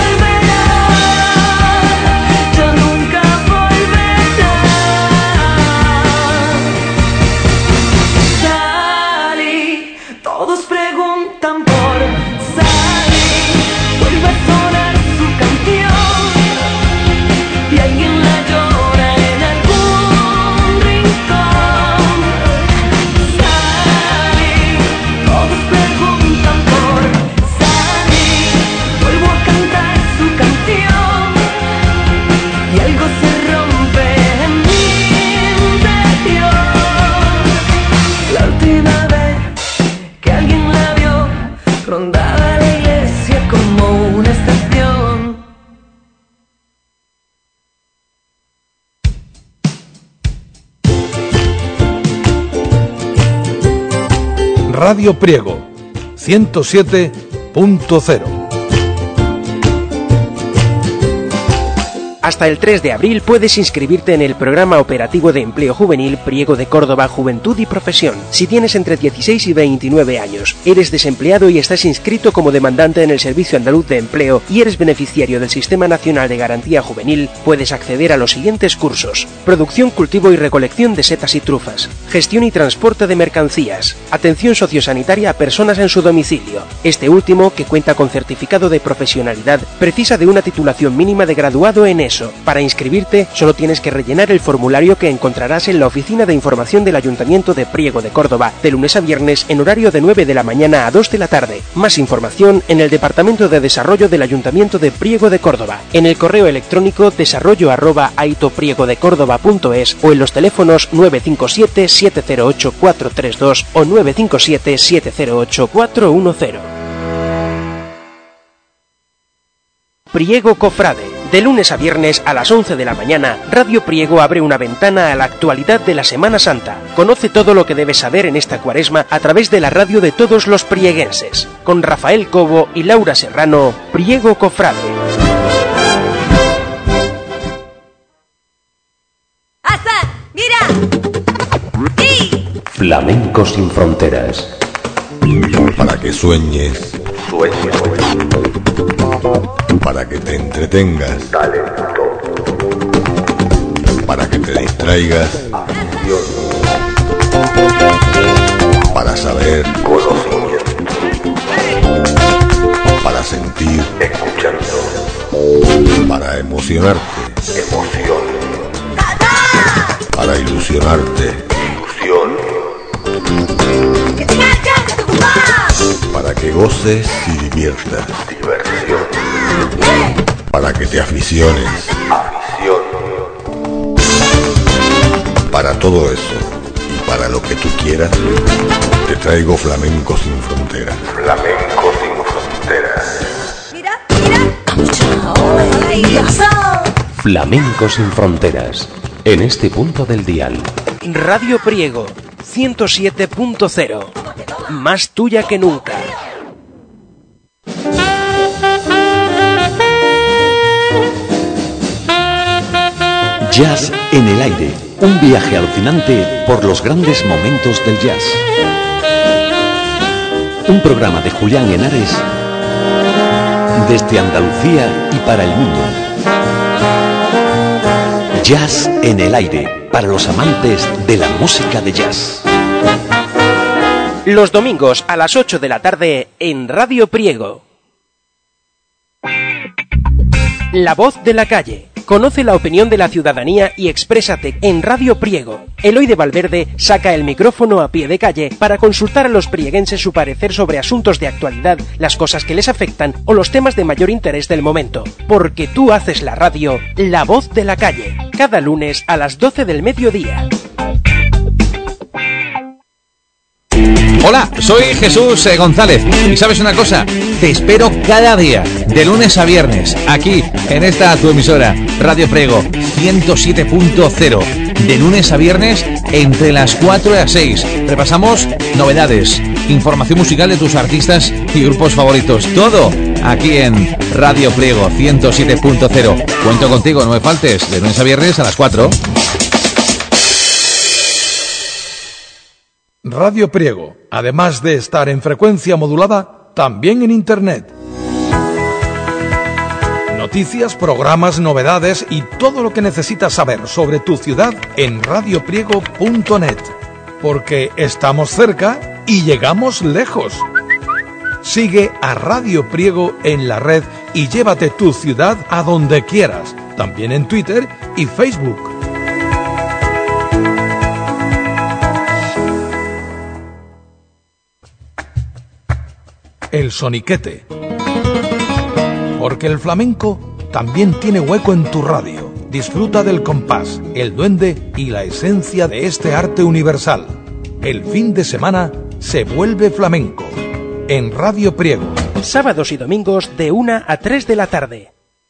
volverás, ya nunca volverás. Sally, todos preguntan por Sally, vuelve a sonar su canción y alguien la llora en algún rincón. Sally, todos preguntan por Sally, vuelvo a cantar su canción y algo se rompe en mi interior. La última vez que alguien la vio, rondaba la iglesia como una estación. Radio Priego, ciento siete punto cero. Hasta el tres de abril puedes inscribirte en el programa operativo de empleo juvenil Priego de Córdoba Juventud y Profesión. Si tienes entre dieciséis y veintinueve años, eres desempleado y estás inscrito como demandante en el Servicio Andaluz de Empleo y eres beneficiario del Sistema Nacional de Garantía Juvenil, puedes acceder a los siguientes cursos: producción, cultivo y recolección de setas y trufas, gestión y transporte de mercancías, atención sociosanitaria a personas en su domicilio. Este último, que cuenta con certificado de profesionalidad, precisa de una titulación mínima de graduado en eso. Para inscribirte, solo tienes que rellenar el formulario que encontrarás en la oficina de información del Ayuntamiento de Priego de Córdoba, de lunes a viernes en horario de nueve de la mañana a dos de la tarde. Más información en el Departamento de Desarrollo del Ayuntamiento de Priego de Córdoba, en el correo electrónico desarrollo arroba aitopriego-de-córdoba.es o en los teléfonos nueve cinco siete, siete cero ocho, cuatro tres dos o nueve cinco siete, siete cero ocho, cuatro uno cero. Priego Cofrade. De lunes a viernes a las once de la mañana, Radio Priego abre una ventana a la actualidad de la Semana Santa. Conoce todo lo que debes saber en esta cuaresma a través de la radio de todos los prieguenses. Con Rafael Cobo y Laura Serrano, Priego Cofrade. ¡Asa! ¡Mira! ¡Sí! Flamenco sin fronteras. Para que sueñes. Sueña. Para que te entretengas. Talento. Para que te distraigas. Emoción. Para saber. Conocimiento. Para sentir. Escuchando. Para emocionarte. Emoción. Para ilusionarte. Ilusión. Para que goces y diviertas. Diversión. Para que te aficiones. Afición. Para todo eso y para lo que tú quieras, te traigo Flamenco Sin Fronteras. Flamenco Sin Fronteras. Mira, mira. Flamenco Sin Fronteras. En este punto del dial. Radio Priego, ciento siete punto cero. Más tuya que nunca. Jazz en el aire. Un viaje alucinante por los grandes momentos del jazz. Un programa de Julián Henares desde Andalucía y para el mundo. Jazz en el aire, para los amantes de la música de jazz. Los domingos a las ocho de la tarde en Radio Priego. La voz de la calle. Conoce la opinión de la ciudadanía y exprésate en Radio Priego. Eloy de Valverde saca el micrófono a pie de calle para consultar a los prieguenses su parecer sobre asuntos de actualidad, las cosas que les afectan o los temas de mayor interés del momento. Porque tú haces la radio, La Voz de la Calle, cada lunes a las doce del mediodía. Hola, soy Jesús eh, González y ¿sabes una cosa? Te espero cada día, de lunes a viernes, aquí, en esta tu emisora, Radio Priego, ciento siete punto cero, de lunes a viernes, entre las cuatro y las seis. Repasamos novedades, información musical de tus artistas y grupos favoritos, todo aquí en Radio Priego, ciento siete punto cero. Cuento contigo, no me faltes, de lunes a viernes a las cuatro. Radio Priego, además de estar en frecuencia modulada, también en Internet. Noticias, programas, novedades y todo lo que necesitas saber sobre tu ciudad en radio priego punto net. Porque estamos cerca y llegamos lejos. Sigue a Radio Priego en la red y llévate tu ciudad a donde quieras, también en Twitter y Facebook. El soniquete. Porque el flamenco también tiene hueco en tu radio. Disfruta del compás, el duende y la esencia de este arte universal. El fin de semana se vuelve flamenco. En Radio Priego. Sábados y domingos de una a tres de la tarde.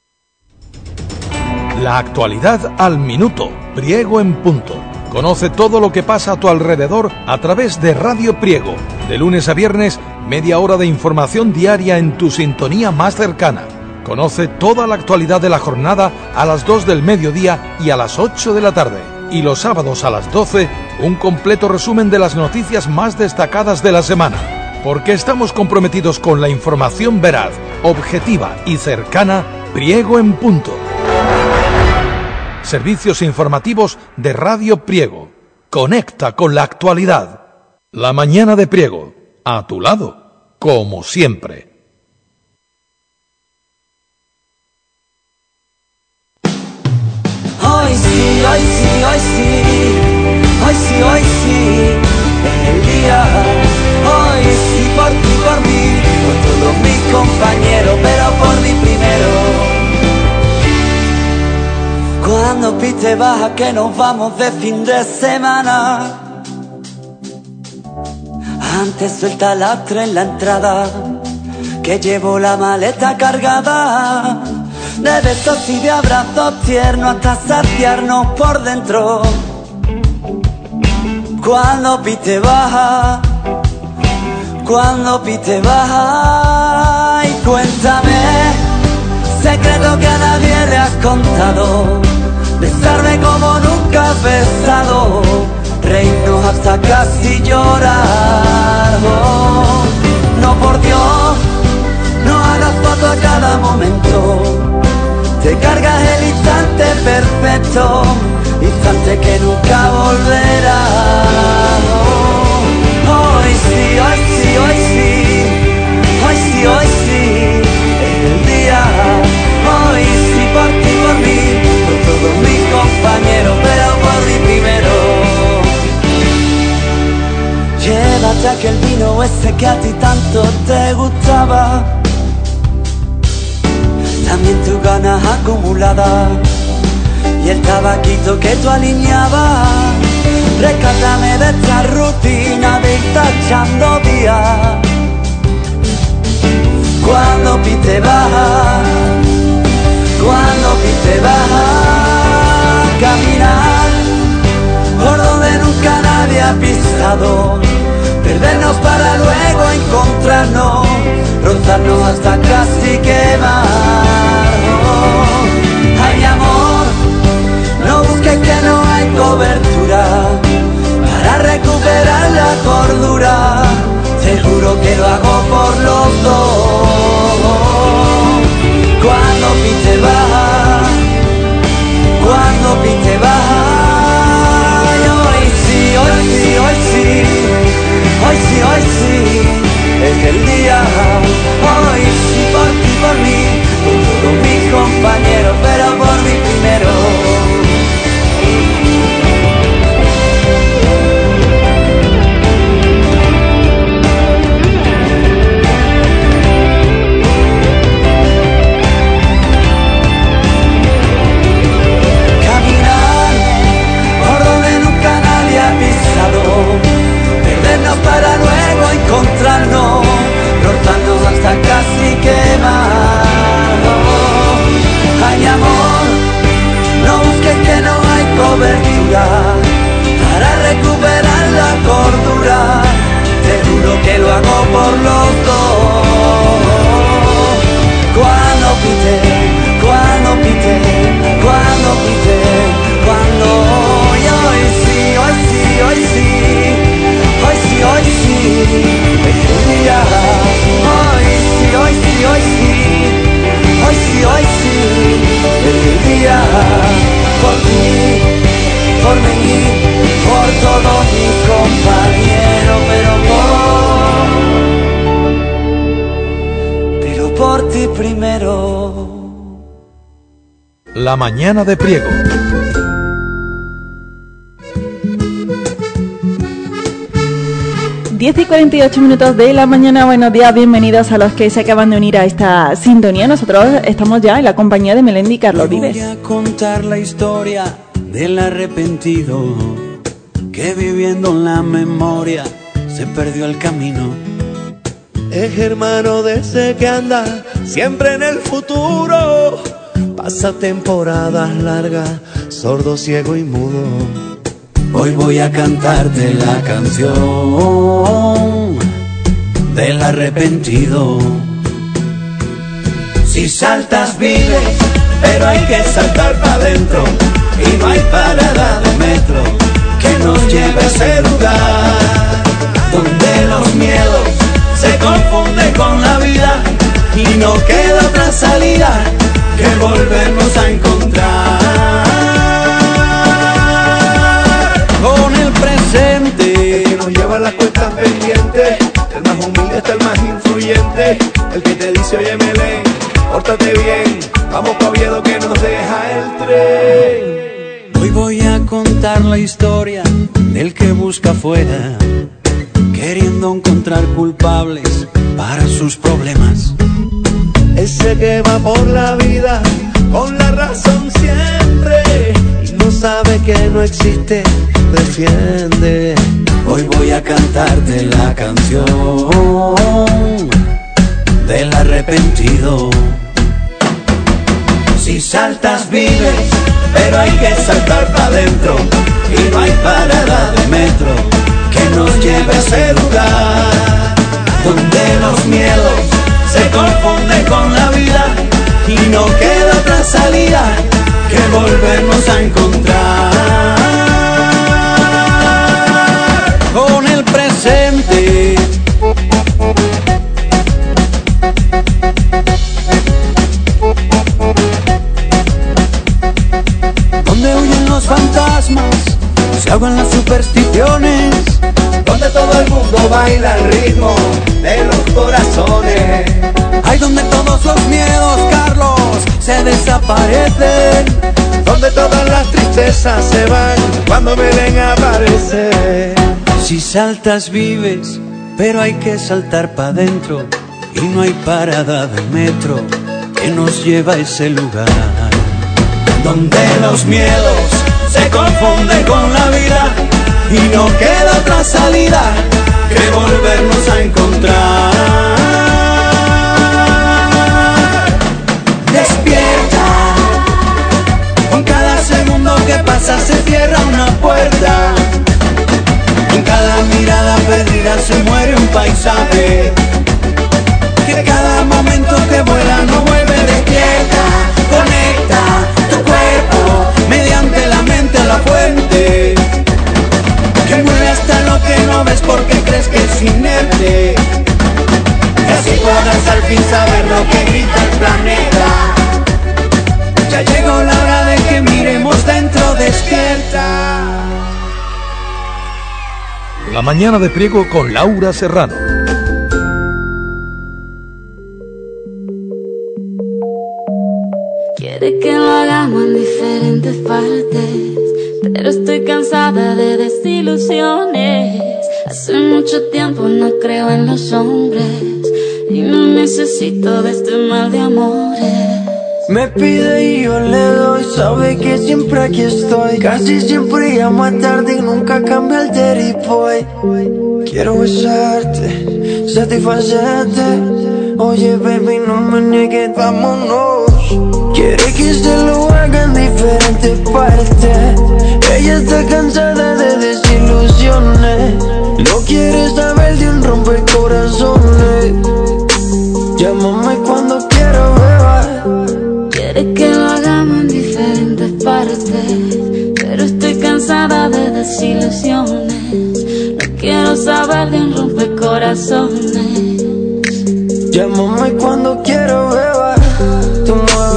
La actualidad al minuto. Priego en punto. Conoce todo lo que pasa a tu alrededor a través de Radio Priego. De lunes a viernes, media hora de información diaria en tu sintonía más cercana. Conoce toda la actualidad de la jornada a las dos del mediodía y a las ocho de la tarde. Y los sábados a las doce, un completo resumen de las noticias más destacadas de la semana. Porque estamos comprometidos con la información veraz, objetiva y cercana. Priego en punto. Servicios informativos de Radio Priego. Conecta con la actualidad. La mañana de Priego, a tu lado, como siempre. Hoy sí, hoy sí, hoy sí, hoy sí, hoy sí, es el día. Hoy sí, por ti, por mí, por todos mis compañeros, pero por mí primero. Cuando pite baja que nos vamos de fin de semana, antes suelta lastre en la entrada, que llevo la maleta cargada de besos y de abrazos tiernos hasta saciarnos por dentro. Cuando pite baja, cuando pite baja, y cuéntame secreto que a nadie le has contado, besarme como nunca has besado, reírnos hasta casi llorar. Oh, no, por Dios, no hagas foto a cada momento, te cargas el instante perfecto, instante que nunca volverá. vino ese que a ti tanto te gustaba, también tus ganas acumuladas y el tabaquito que tú alineabas. Rescátame de esta rutina de ir tachando días. Cuando pite baja, cuando pite baja, caminar por donde nunca nadie ha pisado, perdernos para luego encontrarnos, rozarnos hasta casi quemarnos. Ay amor, no busques que no hay cobertura para recuperar la cordura, te juro que lo hago por los dos. Cuando pinte baja, cuando pinte baja, y hoy sí, hoy sí, hoy sí, hoy sí, hoy sí, es el día. Hoy sí, por ti, por mí, por todos mis compañeros, pero por mí primero. Perdernos para luego encontrarnos, rozarnos hasta casi quemarnos. Ay amor, no busques que no hay cobertura para recuperar la cordura, te juro que lo hago por los dos. Cuando pite, cuando pite, cuando pite, cuando hoy, hoy sí, hoy sí, hoy sí, hoy sí, hoy sí, es el día. Hoy sí, hoy sí, hoy sí, hoy sí, hoy sí, es el día. Por ti, por mí, por todos mis compañeros, pero por, pero por ti primero. La mañana de Priego. diez y cuarenta y ocho minutos de la mañana, buenos días, bienvenidos a los que se acaban de unir a esta sintonía. Nosotros estamos ya en la compañía de Melendi y Carlos Vives. Voy a contar la historia del arrepentido que viviendo en la memoria se perdió el camino. Es hermano de ese que anda siempre en el futuro, pasa temporadas largas, sordo, ciego y mudo. Hoy voy a cantarte la canción del arrepentido. Si saltas vives, pero hay que saltar para adentro, y no hay parada de metro que nos lleve a ese lugar donde los miedos se confunden con la vida y no queda otra salida que volvernos a encontrar con el presente. El que nos lleva las cuentas pendientes, el más humilde está el más influyente, el que te dice oye Melén, pórtate bien, vamos pa' Oviedo que nos deja el tren. Hoy voy a contar la historia del que busca afuera, queriendo encontrar culpables para sus problemas. Ese que va por la vida con la razón siempre y no sabe que no existe, defiende. Hoy voy a cantarte la canción del arrepentido. Si saltas vives, pero hay que saltar para adentro, y no hay parada de metro que nos lleve a ese lugar donde los miedos se confunden con la vida y no queda otra salida que volvernos a encontrar con el presente. Donde huyen los fantasmas, se ahogan las supersticiones, donde todo el mundo baila al ritmo de los corazones. Hay donde todos los miedos, Carlos, se desaparecen, donde todas las tristezas se van cuando Belén aparece. Si saltas vives, pero hay que saltar pa' dentro y no hay parada de metro que nos lleva a ese lugar donde los miedos se confunden con la vida y no queda otra salida que volvernos a encontrar. Despierta, con cada segundo que pasa se cierra una puerta, en cada mirada perdida se muere un paisaje, que cada momento que vuela no vuelve. Despierta, conecta tu cuerpo mediante la mente a la fuente, que mueve hasta lo que no ves porque crees que es inerte, y así podrás al fin saber lo que grita el planeta. Ya llegó la hora de que miremos dentro. Despierta. La mañana de Priego con Laura Serrano. Quiere que lo hagamos en diferentes partes, pero estoy cansada de desilusiones. Hace mucho tiempo no creo en los hombres y no necesito de este mal de amores. Me pide y yo le doy, sabe que siempre aquí estoy. Casi siempre llamo a tarde y nunca cambia el dirty boy. Quiero besarte, satisfacerte. Oye baby, no me niegues, vámonos. Quiere que se lo haga en diferentes partes. Ella está cansada de desilusiones, no quiere saber de un rompecorazones. Llámame cuando quiera, beba. Quiere que lo hagamos en diferentes partes, pero estoy cansada de desilusiones. No quiero saber de un rompecorazones. Llámame cuando quiera, beba. Tú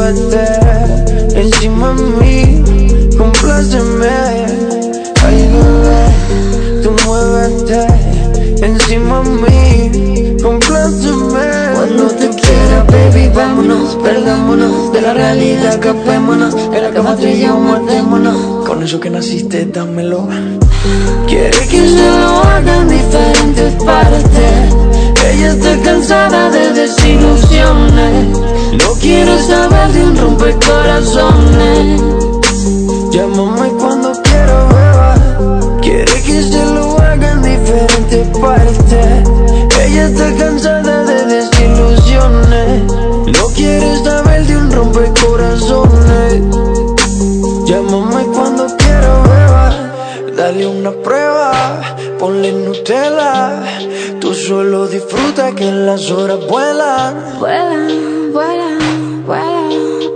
muévete encima de mí, compláceme. Ay, bebé, tú muévete encima de mí, compláceme. Cuando te quiera, baby, vámonos, perdámonos de la realidad, escapémonos, en la cama trillamos, matémonos. Con eso que naciste, dámelo. Quiere que se lo haga en diferentes partes. Ella está cansada de desilusiones, no quiere saber de un rompecorazones. Llámame cuando quiera, beba. Quiere que se lo haga en diferentes partes. Ella está cansada de desilusiones, no quiere saber de un rompecorazones. Llámame cuando quiera, beba. Dale una prueba, ponle Nutella. Tú solo disfruta que las horas vuelan. Vuelan, vuelan, vuelan,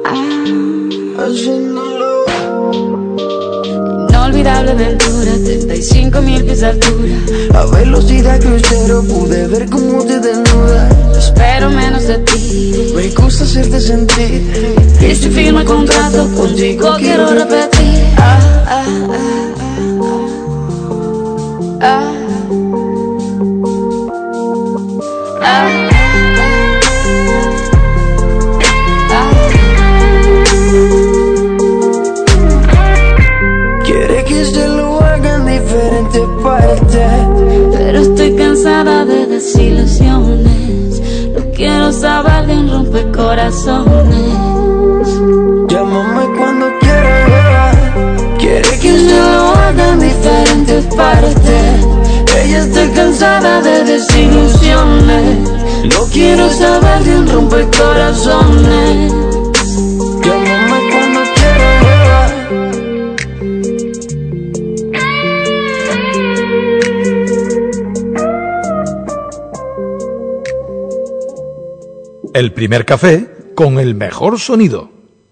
ah. Haciéndolo. Inolvidable aventura, treinta y cinco mil pies de altura. A velocidad crucero pude ver cómo te desnudas. Espero menos de ti, me gusta hacerte sentir. y si firmo el contrato contigo quiero repetir. Ah, ah, ah, ah, ah. Ah, ah. Quiere que se lo haga en diferentes partes, pero estoy cansada de desilusiones. No quiero saber de un rompecorazones. Llámame cuando quiera, beba. Quiere que se lo haga en diferentes partes. Ella está cansada de desilusiones, no quiero saber de un rompecorazones. Llámame cuando quiera, beba. El primer café con el mejor sonido.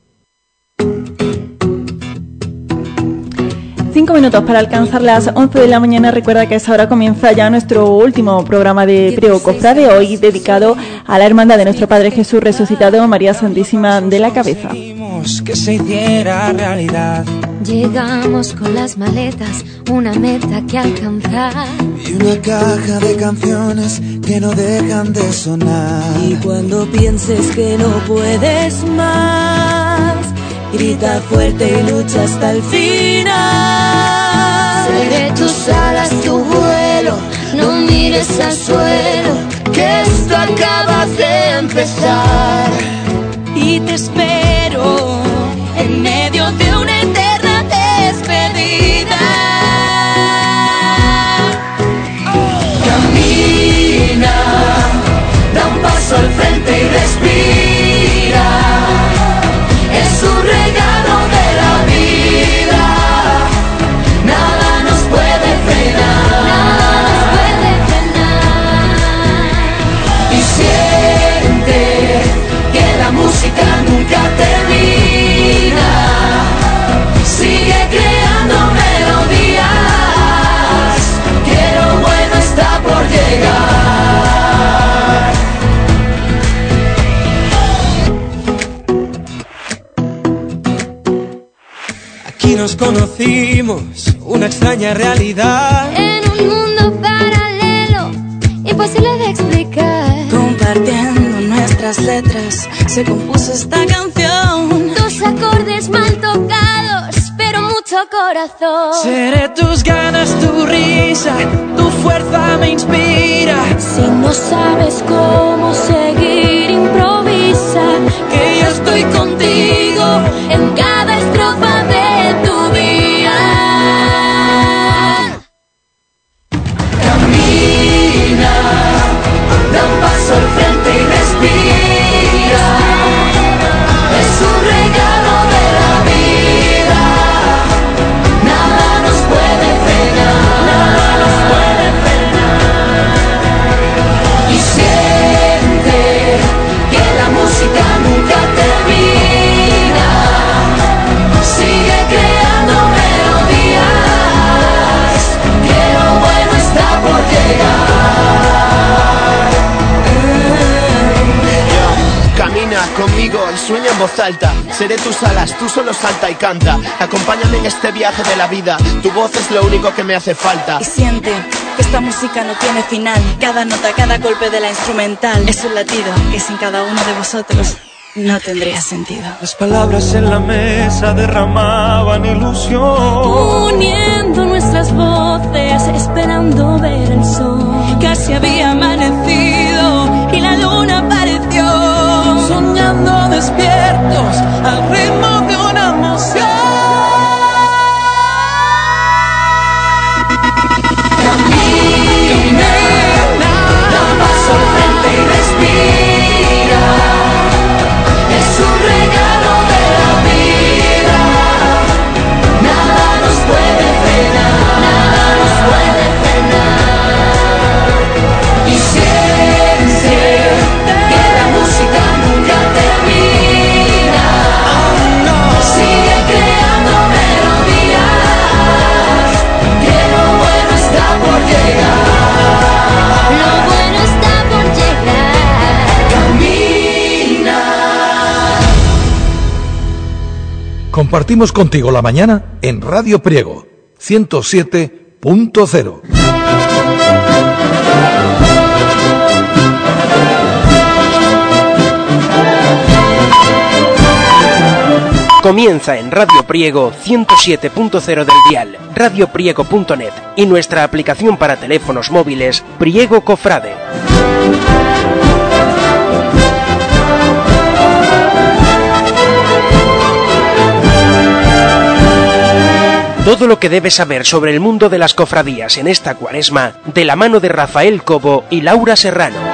Cinco minutos para alcanzar las once de la mañana. Recuerda que a esa hora comienza ya nuestro último programa de Priego Cofrade, hoy dedicado a la hermandad de nuestro Padre Jesús resucitado, María Santísima de la Cabeza. Que se hiciera realidad. Llegamos con las maletas, una meta que alcanzar. Y una caja de canciones que no dejan de sonar. Y cuando pienses que no puedes más, grita fuerte y lucha hasta el final. Seré tus alas, tu vuelo, no mires al suelo, que esto acaba de empezar. Y te espero en medio de una eterna despedida. Camina, da un paso al frente y respira. Es un regalo de la vida. Nada nos puede frenar. Nada nos puede frenar. Y siente que la música nunca termina. Sigue creando melodías, que lo bueno está por llegar. Aquí nos conocimos, una extraña realidad. En un mundo paralelo, imposible de explicar. Compartiendo nuestras letras, se compuso esta canción. Dos acordes mal tocados, pero mucho corazón. Seré tus ganas, tu risa, tu fuerza me inspira. Si no sabes cómo seguir, improvisa. Que yo estoy contigo En cada estrofa de tu día. Camina, da un paso al frente y respira. Es un regalo de la vida. Nada nos puede frenar. Nada nos puede frenar. Y siente que la música nunca termina. Sigue creando melodías, que lo bueno está por llegar. Camina conmigo y sueña en voz alta. Seré tus alas, tú solo salta y canta. Acompáñame en este viaje de la vida. Tu voz es lo único que me hace falta. y siente que esta música no tiene final. Cada nota, cada golpe de la instrumental es un latido que sin cada uno de vosotros no tendría sentido. Las palabras en la mesa derramaban ilusión. Uniendo nuestras voces, esperando ver el sol. Casi había amanecido y la luna apareció. Soñando despiertos al ritmo de una emoción. Camina, da un paso al frente y respira. Es un regalo de la vida. Nada nos puede frenar. Nada nos puede frenar. Y siente que la música nunca termina. Sigue creando melodías, que lo bueno está por llegar. Lo bueno está por llegar. Camina. Compartimos contigo la mañana en Radio Priego ciento siete punto cero. Comienza en Radio Priego ciento siete punto cero del dial, radiopriego punto net y nuestra aplicación para teléfonos móviles Priego Cofrade. Todo lo que debes saber sobre el mundo de las cofradías en esta cuaresma, de la mano de Rafael Cobo y Laura Serrano.